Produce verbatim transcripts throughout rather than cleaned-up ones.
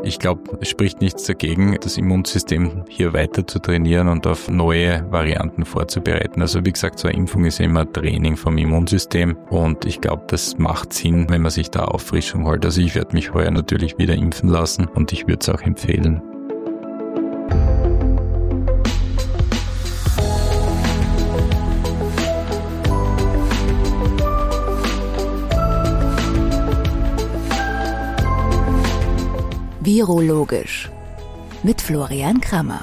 Ich glaube, es spricht nichts dagegen, das Immunsystem hier weiter zu trainieren und auf neue Varianten vorzubereiten. Also wie gesagt, so eine Impfung ist immer Training vom Immunsystem und ich glaube, das macht Sinn, wenn man sich da Auffrischung holt. Also ich werde mich heuer natürlich wieder impfen lassen und ich würde es auch empfehlen. Virologisch mit Florian Krammer.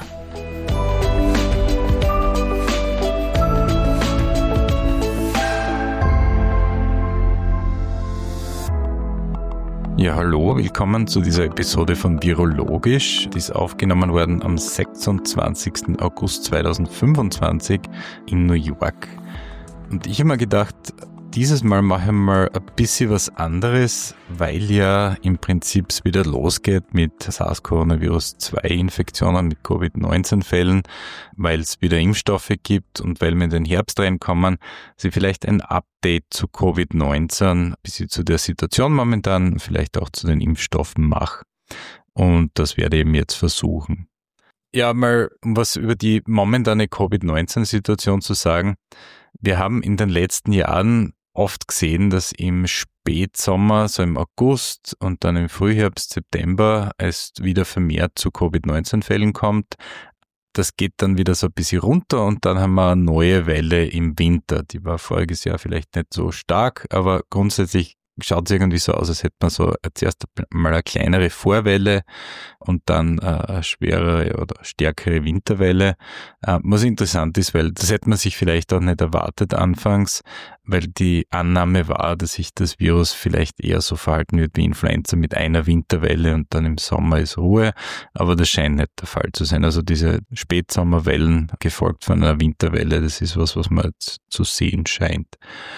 Ja, hallo, willkommen zu dieser Episode von Virologisch. Die ist aufgenommen worden am sechsundzwanzigsten August zweitausendfünfundzwanzig in New York. Und ich habe mir gedacht, dieses Mal mache ich mal ein bisschen was anderes, weil ja im Prinzip es wieder losgeht mit SARS-Coronavirus zwei Infektionen, mit Covid neunzehn Fällen, weil es wieder Impfstoffe gibt und weil wir in den Herbst reinkommen, sie vielleicht ein Update zu Covid neunzehn, ein bisschen zu der Situation momentan, vielleicht auch zu den Impfstoffen mache. Und das werde ich eben jetzt versuchen. Ja, mal um was über die momentane Covid neunzehn Situation zu sagen. Wir haben in den letzten Jahren oft gesehen, dass im Spätsommer, so im August und dann im Frühherbst, September es wieder vermehrt zu Covid neunzehn Fällen kommt. Das geht dann wieder so ein bisschen runter und dann haben wir eine neue Welle im Winter. Die war voriges Jahr vielleicht nicht so stark, aber grundsätzlich schaut es irgendwie so aus, als hätte man so zuerst mal eine kleinere Vorwelle und dann eine schwerere oder stärkere Winterwelle. Was interessant ist, weil das hätte man sich vielleicht auch nicht erwartet anfangs, weil die Annahme war, dass sich das Virus vielleicht eher so verhalten wird wie Influenza mit einer Winterwelle und dann im Sommer ist Ruhe, aber das scheint nicht der Fall zu sein. Also diese Spätsommerwellen gefolgt von einer Winterwelle, das ist was, was man jetzt zu sehen scheint.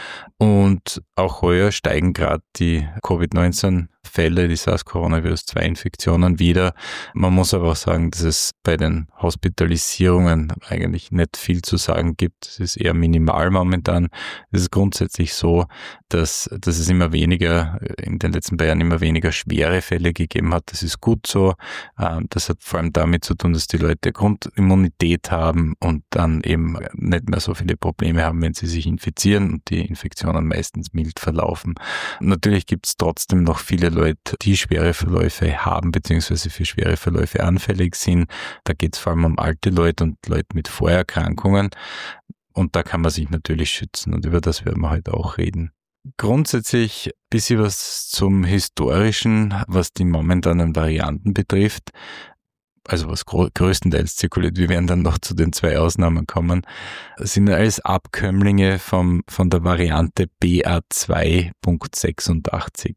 Und auch heuer steigen gerade die Covid neunzehn Fälle, die SARS-Coronavirus zwei Infektionen wieder. Man muss aber auch sagen, dass es bei den Hospitalisierungen eigentlich nicht viel zu sagen gibt. Es ist eher minimal momentan. Es ist grundsätzlich so, dass, dass es immer weniger, in den letzten paar Jahren immer weniger schwere Fälle gegeben hat. Das ist gut so. Das hat vor allem damit zu tun, dass die Leute Grundimmunität haben und dann eben nicht mehr so viele Probleme haben, wenn sie sich infizieren und die Infektionen meistens mild verlaufen. Natürlich gibt es trotzdem noch viele Leute, die schwere Verläufe haben, beziehungsweise für schwere Verläufe anfällig sind. Da geht es vor allem um alte Leute und Leute mit Vorerkrankungen. Und da kann man sich natürlich schützen und über das werden wir heute auch reden. Grundsätzlich ein bisschen was zum Historischen, was die momentanen Varianten betrifft. Also was größtenteils zirkuliert, wir werden dann noch zu den zwei Ausnahmen kommen, sind alles Abkömmlinge vom, von der Variante B A zwei Punkt sechsundachtzig.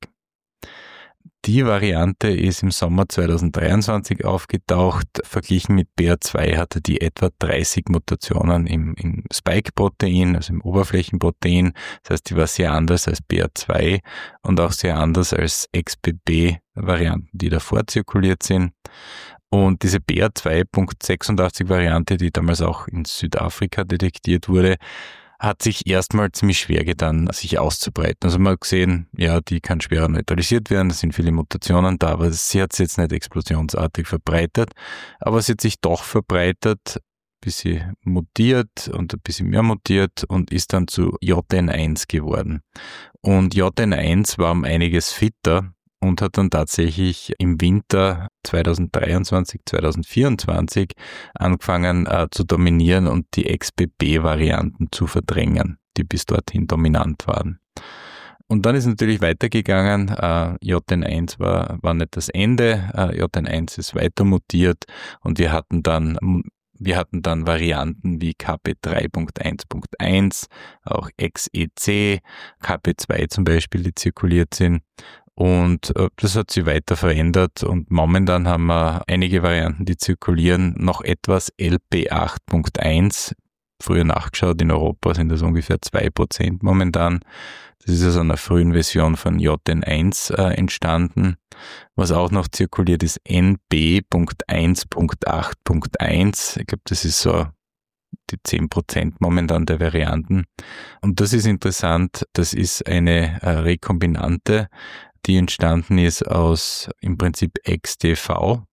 Die Variante ist im Sommer zweitausenddreiundzwanzig aufgetaucht. Verglichen mit B A zwei hatte die etwa dreißig Mutationen im, im Spike-Protein, also im Oberflächenprotein. Das heißt, die war sehr anders als B A zwei und auch sehr anders als X B B-Varianten, die davor zirkuliert sind. Und diese B A zwei Punkt sechsundachtzig Variante, die damals auch in Südafrika detektiert wurde, hat sich erstmal ziemlich schwer getan, sich auszubreiten. Also man hat gesehen, ja, die kann schwerer neutralisiert werden, da sind viele Mutationen da, aber sie hat sich jetzt nicht explosionsartig verbreitet, aber sie hat sich doch verbreitet, ein bisschen mutiert und ein bisschen mehr mutiert und ist dann zu J N eins geworden. Und J N eins war um einiges fitter und hat dann tatsächlich im Winter zweitausenddreiundzwanzig, zweitausendvierundzwanzig angefangen äh, zu dominieren und die X B B-Varianten zu verdrängen, die bis dorthin dominant waren. Und dann ist natürlich weitergegangen, äh, J N eins war, war nicht das Ende, äh, J N eins ist weiter mutiert und wir hatten dann Wir hatten dann Varianten wie K P drei Punkt eins Punkt eins, auch X E C, K P zwei zum Beispiel, die zirkuliert sind. Und das hat sich weiter verändert und momentan haben wir einige Varianten, die zirkulieren, noch etwas L P acht Punkt eins. Früher nachgeschaut, in Europa sind das ungefähr zwei Prozent momentan. Das ist aus einer frühen Version von J N eins äh, entstanden. Was auch noch zirkuliert ist N B Punkt eins Punkt acht Punkt eins. Ich glaube, das ist so die zehn Prozent momentan der Varianten. Und das ist interessant, das ist eine äh, Rekombinante. die entstanden ist aus im Prinzip X D V.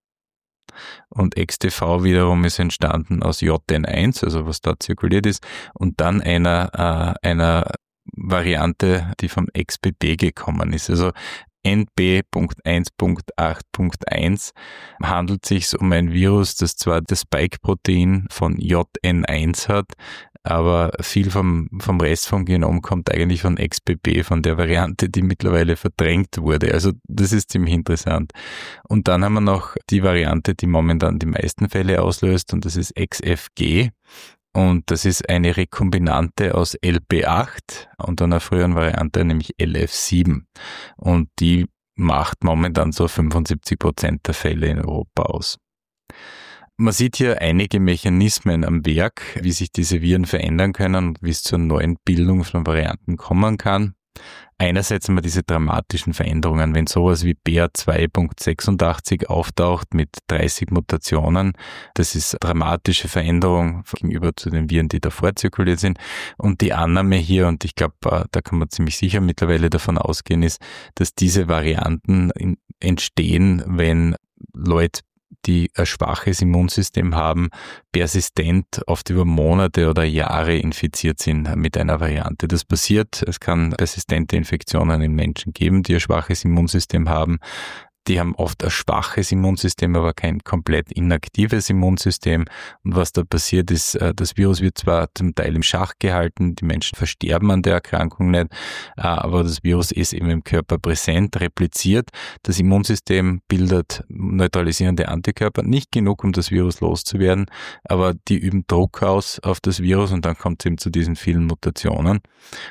Und X D V wiederum ist entstanden aus J N eins, also was dort zirkuliert ist, und dann einer, äh, einer Variante, die vom X B B gekommen ist. Also N B Punkt eins Punkt acht Punkt eins handelt sich um ein Virus, das zwar das Spike-Protein von J N eins hat, aber viel vom, vom Rest vom Genom kommt eigentlich von X B B, von der Variante, die mittlerweile verdrängt wurde. Also das ist ziemlich interessant. Und dann haben wir noch die Variante, die momentan die meisten Fälle auslöst, und das ist X F G. Und das ist eine Rekombinante aus L P acht und einer früheren Variante, nämlich L F sieben. Und die macht momentan so fünfundsiebzig Prozent der Fälle in Europa aus. Man sieht hier einige Mechanismen am Werk, wie sich diese Viren verändern können und wie es zur neuen Bildung von Varianten kommen kann. Einerseits haben wir diese dramatischen Veränderungen, wenn sowas wie B A zwei Punkt sechsundachtzig auftaucht mit dreißig Mutationen. Das ist eine dramatische Veränderung gegenüber zu den Viren, die davor zirkuliert sind. Und die Annahme hier, und ich glaube, da kann man ziemlich sicher mittlerweile davon ausgehen, ist, dass diese Varianten entstehen, wenn Leute, die ein schwaches Immunsystem haben, persistent oft über Monate oder Jahre infiziert sind mit einer Variante. Das passiert, es kann persistente Infektionen in Menschen geben, die ein schwaches Immunsystem haben. Die haben oft ein schwaches Immunsystem, aber kein komplett inaktives Immunsystem. Und was da passiert ist, das Virus wird zwar zum Teil im Schach gehalten, die Menschen versterben an der Erkrankung nicht, aber das Virus ist eben im Körper präsent, repliziert. Das Immunsystem bildet neutralisierende Antikörper, nicht genug, um das Virus loszuwerden, aber die üben Druck aus auf das Virus und dann kommt es eben zu diesen vielen Mutationen.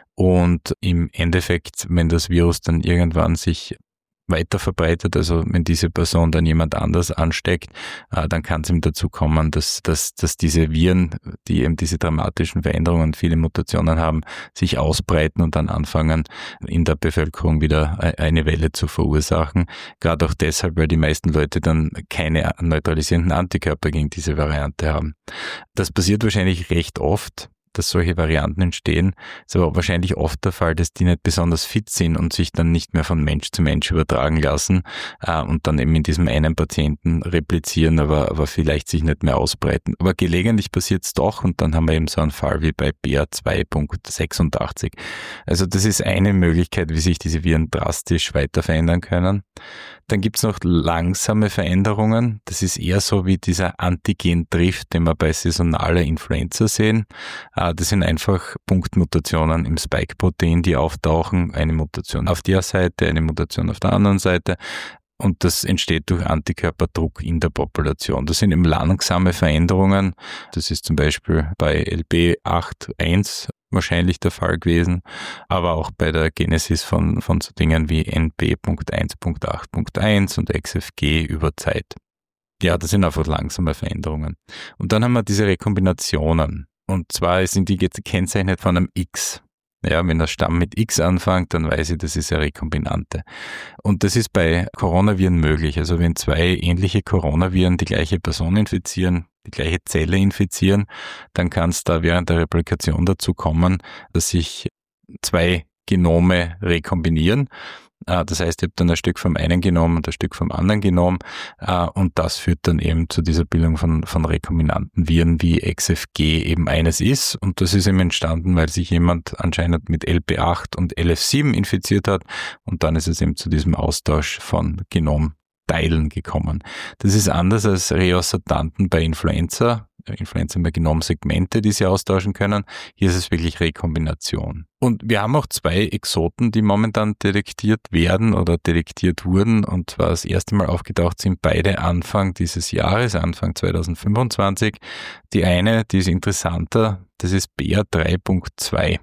Und im Endeffekt, wenn das Virus dann irgendwann sich weiter verbreitet, also wenn diese Person dann jemand anders ansteckt, äh, dann kann es eben dazu kommen, dass, dass, dass diese Viren, die eben diese dramatischen Veränderungen, viele Mutationen haben, sich ausbreiten und dann anfangen, in der Bevölkerung wieder eine Welle zu verursachen. Gerade auch deshalb, weil die meisten Leute dann keine neutralisierenden Antikörper gegen diese Variante haben. Das passiert wahrscheinlich recht oft, dass solche Varianten entstehen. Es ist aber wahrscheinlich oft der Fall, dass die nicht besonders fit sind und sich dann nicht mehr von Mensch zu Mensch übertragen lassen äh, und dann eben in diesem einen Patienten replizieren, aber, aber vielleicht sich nicht mehr ausbreiten. Aber gelegentlich passiert es doch und dann haben wir eben so einen Fall wie bei B A zwei Punkt sechsundachtzig. Also das ist eine Möglichkeit, wie sich diese Viren drastisch weiter verändern können. Dann gibt es noch langsame Veränderungen. Das ist eher so wie dieser Antigen-Drift, den wir bei saisonaler Influenza sehen. Das sind einfach Punktmutationen im Spike-Protein, die auftauchen. Eine Mutation auf der Seite, eine Mutation auf der anderen Seite. Und das entsteht durch Antikörperdruck in der Population. Das sind eben langsame Veränderungen. Das ist zum Beispiel bei L B acht Punkt eins wahrscheinlich der Fall gewesen, aber auch bei der Genesis von, von so Dingen wie N B Punkt eins Punkt acht Punkt eins und X F G über Zeit. Ja, das sind einfach langsame Veränderungen. Und dann haben wir diese Rekombinationen. Und zwar sind die gekennzeichnet von einem X. Ja, wenn der Stamm mit X anfängt, dann weiß ich, das ist eine Rekombinante. Und das ist bei Coronaviren möglich. Also wenn zwei ähnliche Coronaviren die gleiche Person infizieren, die gleiche Zelle infizieren, dann kann es da während der Replikation dazu kommen, dass sich zwei Genome rekombinieren. Das heißt, ich habe dann ein Stück vom einen Genom und ein Stück vom anderen Genom und das führt dann eben zu dieser Bildung von, von rekombinanten Viren, wie X F G eben eines ist. Und das ist eben entstanden, weil sich jemand anscheinend mit L P acht und L F sieben infiziert hat und dann ist es eben zu diesem Austausch von Genomteilen gekommen. Das ist anders als Reossortanten bei Influenza. Influenza haben wir Genomsegmente, die sie austauschen können. Hier ist es wirklich Rekombination. Und wir haben auch zwei Exoten, die momentan detektiert werden oder detektiert wurden. Und zwar das erste Mal aufgetaucht sind beide Anfang dieses Jahres, Anfang zwanzig fünfundzwanzig. Die eine, die ist interessanter, das ist B A drei Punkt zwei.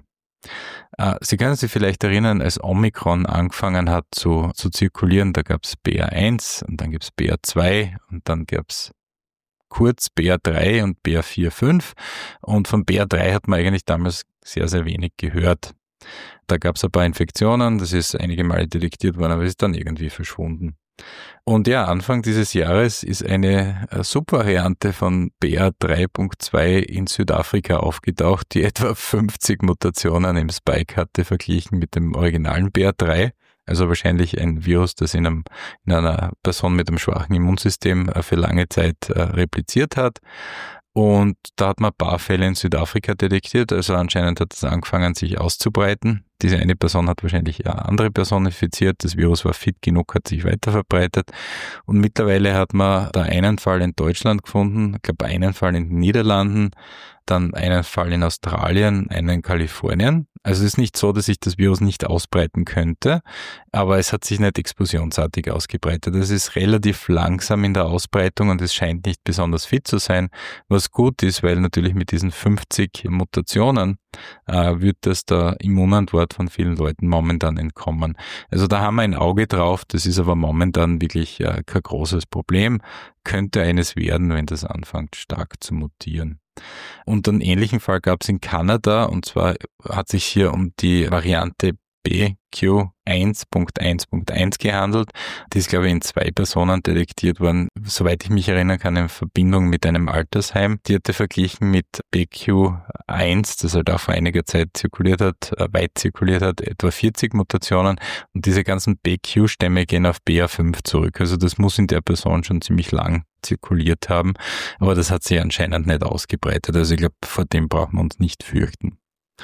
Sie können sich vielleicht erinnern, als Omikron angefangen hat zu, zu zirkulieren, da gab es B A eins und dann gibt es B A zwei und dann gab es kurz B A drei und B A vier Punkt fünf und von B A drei hat man eigentlich damals sehr, sehr wenig gehört. Da gab es ein paar Infektionen, das ist einige Male detektiert worden, aber ist dann irgendwie verschwunden. Und ja, Anfang dieses Jahres ist eine Subvariante von B A drei Punkt zwei in Südafrika aufgetaucht, die etwa fünfzig Mutationen im Spike hatte, verglichen mit dem originalen B A drei. Also wahrscheinlich ein Virus, das in, einem, in einer Person mit einem schwachen Immunsystem für lange Zeit äh, repliziert hat. Und da hat man ein paar Fälle in Südafrika detektiert, also anscheinend hat es angefangen, sich auszubreiten. Diese eine Person hat wahrscheinlich eine andere Person infiziert, das Virus war fit genug, hat sich weiter verbreitet. Und mittlerweile hat man da einen Fall in Deutschland gefunden, ich glaube einen Fall in den Niederlanden, dann einen Fall in Australien, einen in Kalifornien. Also es ist nicht so, dass sich das Virus nicht ausbreiten könnte, aber es hat sich nicht explosionsartig ausgebreitet. Es ist relativ langsam in der Ausbreitung und es scheint nicht besonders fit zu sein, was gut ist, weil natürlich mit diesen fünfzig Mutationen äh, wird das der Immunantwort von vielen Leuten momentan entkommen. Also da haben wir ein Auge drauf, das ist aber momentan wirklich äh, kein großes Problem. Könnte eines werden, wenn das anfängt stark zu mutieren. Und einen ähnlichen Fall gab es in Kanada, und zwar hat sich hier um die Variante B Q eins Punkt eins Punkt eins gehandelt. Die ist, glaube ich, in zwei Personen detektiert worden, soweit ich mich erinnern kann, in Verbindung mit einem Altersheim. Die hatte verglichen mit B Q eins, das halt auch vor einiger Zeit zirkuliert hat, weit zirkuliert hat, etwa vierzig Mutationen. Und diese ganzen B Q-Stämme gehen auf B A fünf zurück. Also das muss in der Person schon ziemlich lang zirkuliert haben. Aber das hat sich anscheinend nicht ausgebreitet. Also ich glaube, vor dem brauchen wir uns nicht fürchten.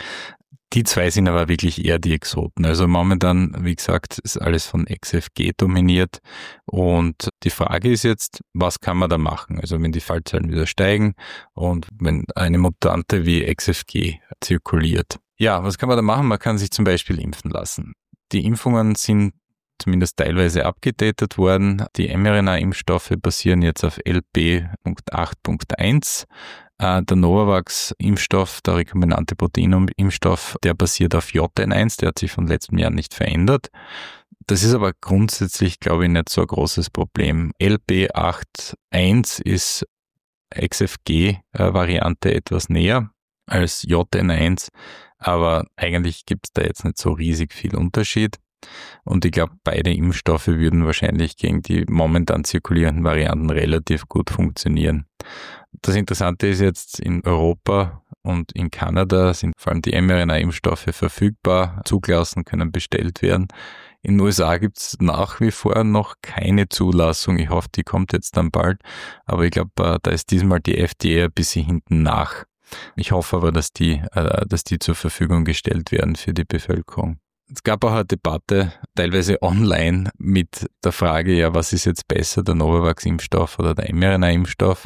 Die zwei sind aber wirklich eher die Exoten. Also momentan, wie gesagt, ist alles von X F G dominiert. Und die Frage ist jetzt, was kann man da machen? Also wenn die Fallzahlen wieder steigen und wenn eine Mutante wie X F G zirkuliert. Ja, was kann man da machen? Man kann sich zum Beispiel impfen lassen. Die Impfungen sind zumindest teilweise abgedatet worden. Die mRNA-Impfstoffe basieren jetzt auf L P Punkt acht Punkt eins. Der Novavax-Impfstoff, der rekombinante Proteinimpfstoff, der basiert auf J N eins, der hat sich von letztem Jahr nicht verändert. Das ist aber grundsätzlich, glaube ich, nicht so ein großes Problem. L P acht Punkt eins ist X F G-Variante etwas näher als J N eins, aber eigentlich gibt es da jetzt nicht so riesig viel Unterschied. Und ich glaube, beide Impfstoffe würden wahrscheinlich gegen die momentan zirkulierenden Varianten relativ gut funktionieren. Das Interessante ist jetzt, in Europa und in Kanada sind vor allem die mRNA-Impfstoffe verfügbar, zugelassen, können bestellt werden. In den U S A gibt es nach wie vor noch keine Zulassung. Ich hoffe, die kommt jetzt dann bald. Aber ich glaube, da ist diesmal die F D A ein bisschen hinten nach. Ich hoffe aber, dass die, dass die zur Verfügung gestellt werden für die Bevölkerung. Es gab auch eine Debatte, teilweise online, mit der Frage, ja, was ist jetzt besser, der Novavax-Impfstoff oder der mRNA-Impfstoff?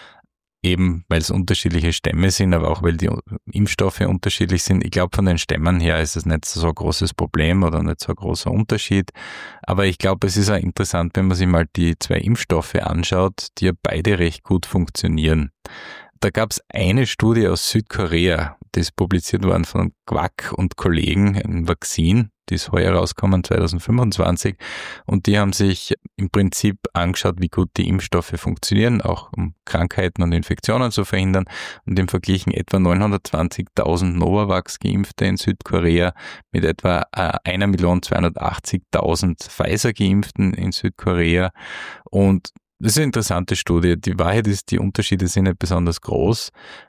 Eben, weil es unterschiedliche Stämme sind, aber auch, weil die Impfstoffe unterschiedlich sind. Ich glaube, von den Stämmen her ist es nicht so ein großes Problem oder nicht so ein großer Unterschied. Aber ich glaube, es ist auch interessant, wenn man sich mal die zwei Impfstoffe anschaut, die ja beide recht gut funktionieren. Da gab es eine Studie aus Südkorea, die ist publiziert worden von Quack und Kollegen, ein Vakzin, die ist heuer rausgekommen, zwanzig fünfundzwanzig, und die haben sich im Prinzip angeschaut, wie gut die Impfstoffe funktionieren, auch um Krankheiten und Infektionen zu verhindern, und im Verglichen etwa neunhundertzwanzigtausend Novavax-Geimpfte in Südkorea mit etwa eine Million zweihundertachtzigtausend Pfizer-Geimpften in Südkorea. Und das ist eine interessante Studie. Die Wahrheit ist, die Unterschiede sind nicht besonders groß.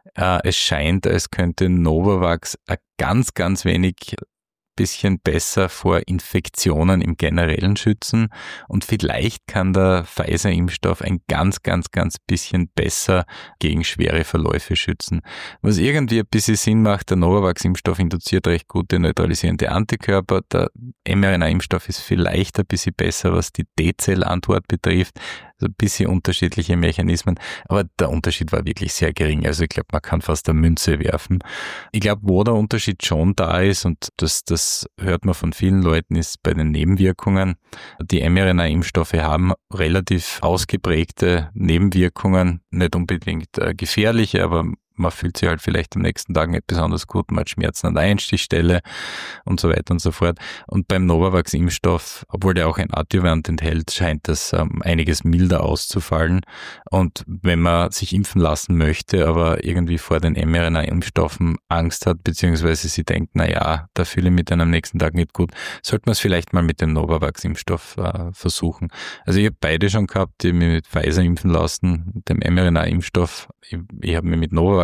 Es scheint, als könnte Novavax ein ganz, ganz wenig bisschen besser vor Infektionen im Generellen schützen, und vielleicht kann der Pfizer-Impfstoff ein ganz, ganz, ganz bisschen besser gegen schwere Verläufe schützen. Was irgendwie ein bisschen Sinn macht, der Novavax-Impfstoff induziert recht gute neutralisierende Antikörper, der mRNA-Impfstoff ist vielleicht ein bisschen besser, was die T-Zell-Antwort betrifft, also ein bisschen unterschiedliche Mechanismen, aber der Unterschied war wirklich sehr gering, also ich glaube, man kann fast eine Münze werfen. Ich glaube, wo der Unterschied schon da ist, und das, das hört man von vielen Leuten, ist bei den Nebenwirkungen. Die mRNA-Impfstoffe haben relativ ausgeprägte Nebenwirkungen, nicht unbedingt äh, gefährliche, aber man fühlt sich halt vielleicht am nächsten Tag nicht besonders gut, man hat Schmerzen an der Einstichstelle und so weiter und so fort. Und beim Novavax-Impfstoff, obwohl der auch ein Adjuvant enthält, scheint das ähm, einiges milder auszufallen. Und wenn man sich impfen lassen möchte, aber irgendwie vor den mRNA-Impfstoffen Angst hat, beziehungsweise sie denkt, na ja, da fühle ich mich dann am nächsten Tag nicht gut, sollte man es vielleicht mal mit dem Novavax-Impfstoff äh, versuchen. Also ich habe beide schon gehabt, die mich mit Pfizer impfen lassen, mit dem mRNA-Impfstoff. Ich, ich habe mich mit Novavax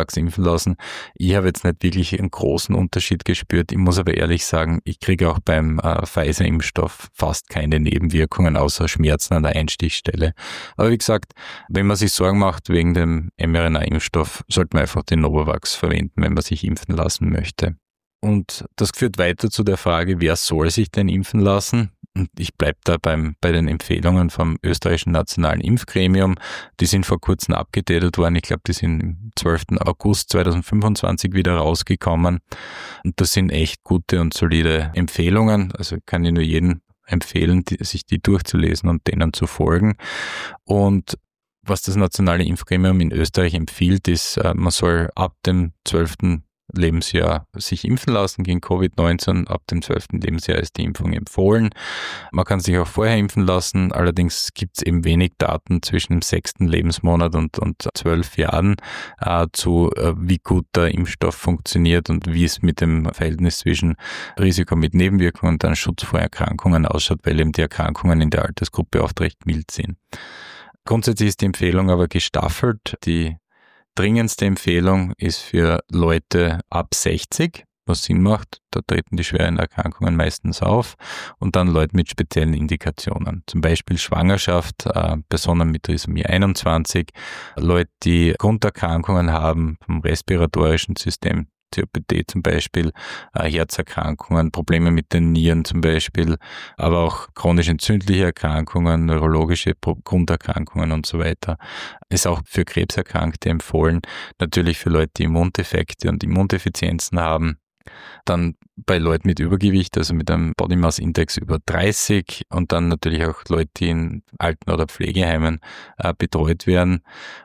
Novavax impfen lassen. Ich habe jetzt nicht wirklich einen großen Unterschied gespürt. Ich muss aber ehrlich sagen, ich kriege auch beim äh, Pfizer-Impfstoff fast keine Nebenwirkungen außer Schmerzen an der Einstichstelle. Aber wie gesagt, wenn man sich Sorgen macht wegen dem mRNA-Impfstoff, sollte man einfach den Novavax verwenden, wenn man sich impfen lassen möchte. Und das führt weiter zu der Frage, wer soll sich denn impfen lassen? Und ich bleibe da beim, bei den Empfehlungen vom österreichischen Nationalen Impfgremium. Die sind vor kurzem abgedatet worden. Ich glaube, die sind am zwölften August zweitausendfünfundzwanzig wieder rausgekommen. Und das sind echt gute und solide Empfehlungen. Also kann ich nur jedem empfehlen, die, sich die durchzulesen und denen zu folgen. Und was das Nationale Impfgremium in Österreich empfiehlt, ist, man soll ab dem zwölften Lebensjahr sich impfen lassen gegen Covid neunzehn. Ab dem zwölften Lebensjahr ist die Impfung empfohlen. Man kann sich auch vorher impfen lassen, allerdings gibt es eben wenig Daten zwischen dem sechsten Lebensmonat und, und zwölf Jahren äh, zu, äh, wie gut der Impfstoff funktioniert und wie es mit dem Verhältnis zwischen Risiko mit Nebenwirkungen und dann Schutz vor Erkrankungen ausschaut, weil eben die Erkrankungen in der Altersgruppe oft recht mild sind. Grundsätzlich ist die Empfehlung aber gestaffelt. Die dringendste Empfehlung ist für Leute ab sechzig, was Sinn macht. Da treten die schweren Erkrankungen meistens auf. Und dann Leute mit speziellen Indikationen. Zum Beispiel Schwangerschaft, äh, Personen mit Trisomie einundzwanzig, Leute, die Grunderkrankungen haben vom respiratorischen System, C O P D zum Beispiel, äh, Herzerkrankungen, Probleme mit den Nieren zum Beispiel, aber auch chronisch entzündliche Erkrankungen, neurologische Pro- Grunderkrankungen und so weiter. Ist auch für Krebserkrankte empfohlen, natürlich für Leute, die Immundefekte und Immundefizienzen haben. Dann bei Leuten mit Übergewicht, also mit einem Body Mass Index über dreißig und dann natürlich auch Leute, die in Alten- oder Pflegeheimen äh, betreut werden.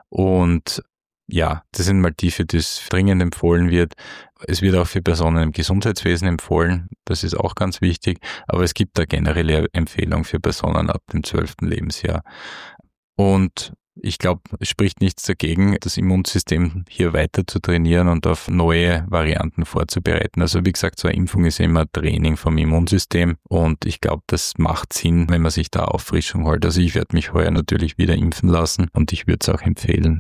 Und ja, das sind mal die, für die es dringend empfohlen wird. Es wird auch für Personen im Gesundheitswesen empfohlen, das ist auch ganz wichtig, aber es gibt da generelle Empfehlung für Personen ab dem zwölften Lebensjahr. Und ich glaube, es spricht nichts dagegen, das Immunsystem hier weiter zu trainieren und auf neue Varianten vorzubereiten. Also wie gesagt, so eine Impfung ist immer Training vom Immunsystem und ich glaube, das macht Sinn, wenn man sich da Auffrischung holt. Also ich werde mich heuer natürlich wieder impfen lassen und ich würde es auch empfehlen.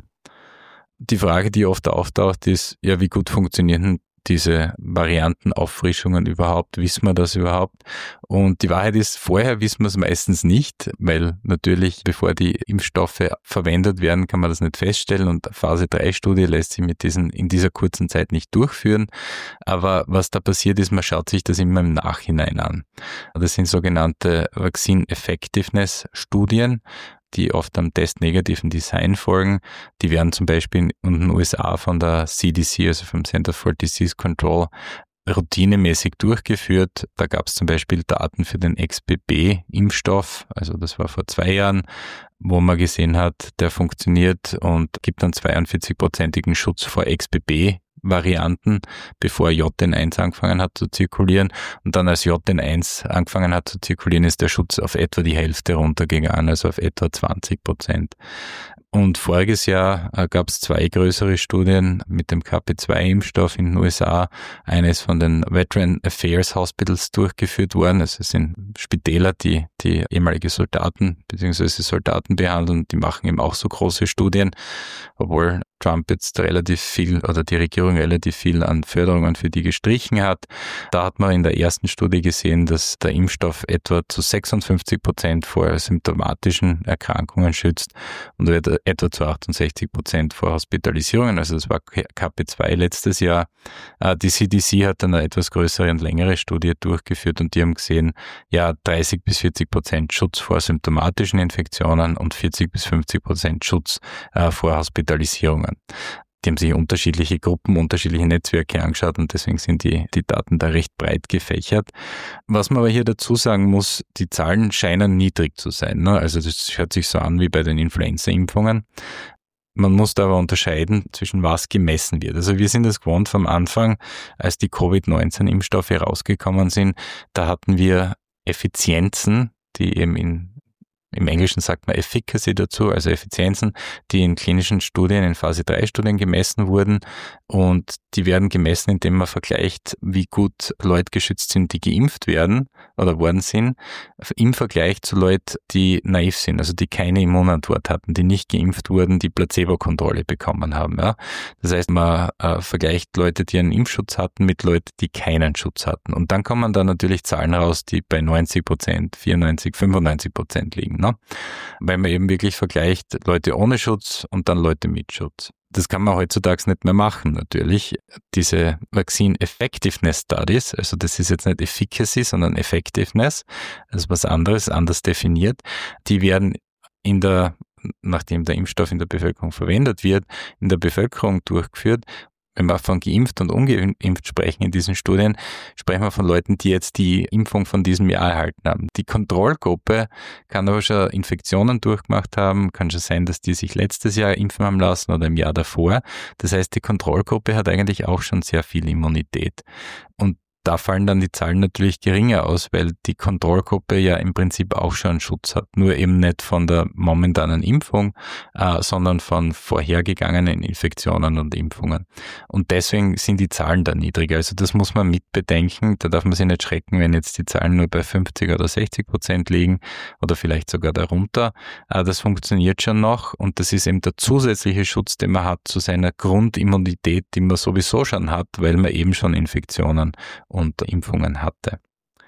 Die Frage, die oft auftaucht, ist, ja, wie gut funktionieren diese Variantenauffrischungen überhaupt? Wissen wir das überhaupt? Und die Wahrheit ist, vorher wissen wir es meistens nicht, weil natürlich, bevor die Impfstoffe verwendet werden, kann man das nicht feststellen und Phase drei Studie lässt sich mit diesen in dieser kurzen Zeit nicht durchführen. Aber was da passiert ist, man schaut sich das immer im Nachhinein an. Das sind sogenannte Vaccine Effectiveness Studien, die oft am testnegativen Design folgen. Die werden zum Beispiel in den U S A von der C D C, also vom Center for Disease Control, routinemäßig durchgeführt. Da gab es zum Beispiel Daten für den X B B-Impfstoff, also das war vor zwei Jahren, wo man gesehen hat, der funktioniert und gibt dann zweiundvierzig-prozentigen Schutz vor X B B Varianten, bevor J N eins angefangen hat zu zirkulieren. Und dann als J N eins angefangen hat zu zirkulieren, ist der Schutz auf etwa die Hälfte runtergegangen, also auf etwa zwanzig Prozent. Und voriges Jahr äh, gab es zwei größere Studien mit dem K P zwei Impfstoff in den U S A. Eine ist von den Veteran Affairs Hospitals durchgeführt worden. Also es sind Spitäler, die die ehemalige Soldaten bzw. Soldaten behandeln. Die machen eben auch so große Studien, obwohl Trump jetzt relativ viel oder die Regierung relativ viel an Förderungen für die gestrichen hat. Da hat man in der ersten Studie gesehen, dass der Impfstoff etwa zu sechsundfünfzig Prozent vor symptomatischen Erkrankungen schützt und etwa zu achtundsechzig Prozent vor Hospitalisierungen. Also das war K P zwei letztes Jahr. Die C D C hat dann eine etwas größere und längere Studie durchgeführt und die haben gesehen, ja, dreißig bis vierzig Prozent Schutz vor symptomatischen Infektionen und vierzig bis fünfzig Prozent Schutz äh, vor Hospitalisierungen. Die haben sich unterschiedliche Gruppen, unterschiedliche Netzwerke angeschaut und deswegen sind die, die Daten da recht breit gefächert. Was man aber hier dazu sagen muss, die Zahlen scheinen niedrig zu sein. Ne? Also das hört sich so an wie bei den Influenza-Impfungen. Man muss da aber unterscheiden, zwischen was gemessen wird. Also wir sind es gewohnt vom Anfang, als die Covid neunzehn Impfstoffe rausgekommen sind, da hatten wir Effizienzen, die eben in im Englischen sagt man Efficacy dazu, also Effizienzen, die in klinischen Studien, in Phase drei Studien gemessen wurden. Und die werden gemessen, indem man vergleicht, wie gut Leute geschützt sind, die geimpft werden oder worden sind, im Vergleich zu Leuten, die naiv sind, also die keine Immunantwort hatten, die nicht geimpft wurden, die Placebo-Kontrolle bekommen haben. Ja. Das heißt, man äh, vergleicht Leute, die einen Impfschutz hatten, mit Leuten, die keinen Schutz hatten. Und dann kommen da natürlich Zahlen raus, die bei neunzig Prozent, vierundneunzig, fünfundneunzig Prozent liegen. Ne? Weil man eben wirklich vergleicht Leute ohne Schutz und dann Leute mit Schutz. Das kann man heutzutage nicht mehr machen, natürlich. Diese Vaccine Effectiveness Studies, also das ist jetzt nicht Efficacy, sondern Effectiveness, also was anderes, anders definiert, die werden in der, nachdem der Impfstoff in der Bevölkerung verwendet wird, in der Bevölkerung durchgeführt. Wenn wir von geimpft und ungeimpft sprechen in diesen Studien, sprechen wir von Leuten, die jetzt die Impfung von diesem Jahr erhalten haben. Die Kontrollgruppe kann aber schon Infektionen durchgemacht haben, kann schon sein, dass die sich letztes Jahr impfen haben lassen oder im Jahr davor. Das heißt, die Kontrollgruppe hat eigentlich auch schon sehr viel Immunität. Und da fallen dann die Zahlen natürlich geringer aus, weil die Kontrollgruppe ja im Prinzip auch schon einen Schutz hat. Nur eben nicht von der momentanen Impfung, äh, sondern von vorhergegangenen Infektionen und Impfungen. Und deswegen sind die Zahlen da niedriger. Also das muss man mitbedenken. Da darf man sich nicht schrecken, wenn jetzt die Zahlen nur bei fünfzig oder sechzig Prozent liegen oder vielleicht sogar darunter. Äh, das funktioniert schon noch und das ist eben der zusätzliche Schutz, den man hat zu seiner Grundimmunität, die man sowieso schon hat, weil man eben schon Infektionen und Impfungen hatte.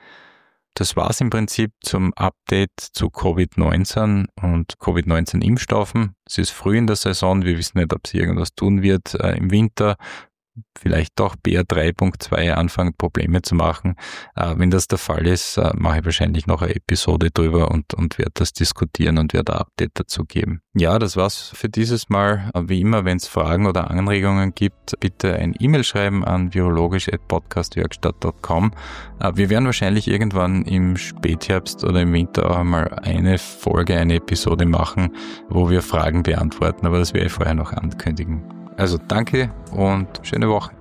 Das war es im Prinzip zum Update zu Covid neunzehn und Covid neunzehn Impfstoffen. Es ist früh in der Saison, wir wissen nicht, ob sie irgendwas tun wird äh, im Winter. Vielleicht doch B A drei Punkt zwei anfangen, Probleme zu machen. Äh, wenn das der Fall ist, äh, mache ich wahrscheinlich noch eine Episode drüber und, und werde das diskutieren und werde ein Update dazu geben. Ja, das war's für dieses Mal. Äh, wie immer, wenn es Fragen oder Anregungen gibt, bitte ein E-Mail schreiben an virologisch at podcastwerkstatt punkt com. Äh, wir werden wahrscheinlich irgendwann im Spätherbst oder im Winter auch einmal eine Folge, eine Episode machen, wo wir Fragen beantworten, aber das werde ich vorher noch ankündigen. Also danke und schöne Woche.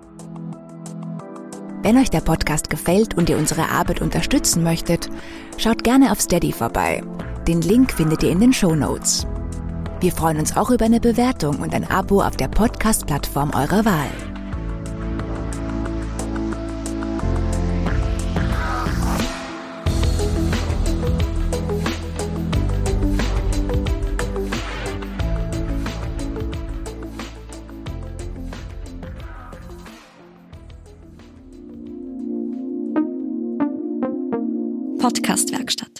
Wenn euch der Podcast gefällt und ihr unsere Arbeit unterstützen möchtet, schaut gerne auf Steady vorbei. Den Link findet ihr in den Shownotes. Wir freuen uns auch über eine Bewertung und ein Abo auf der Podcast-Plattform eurer Wahl. Podcast-Werkstatt.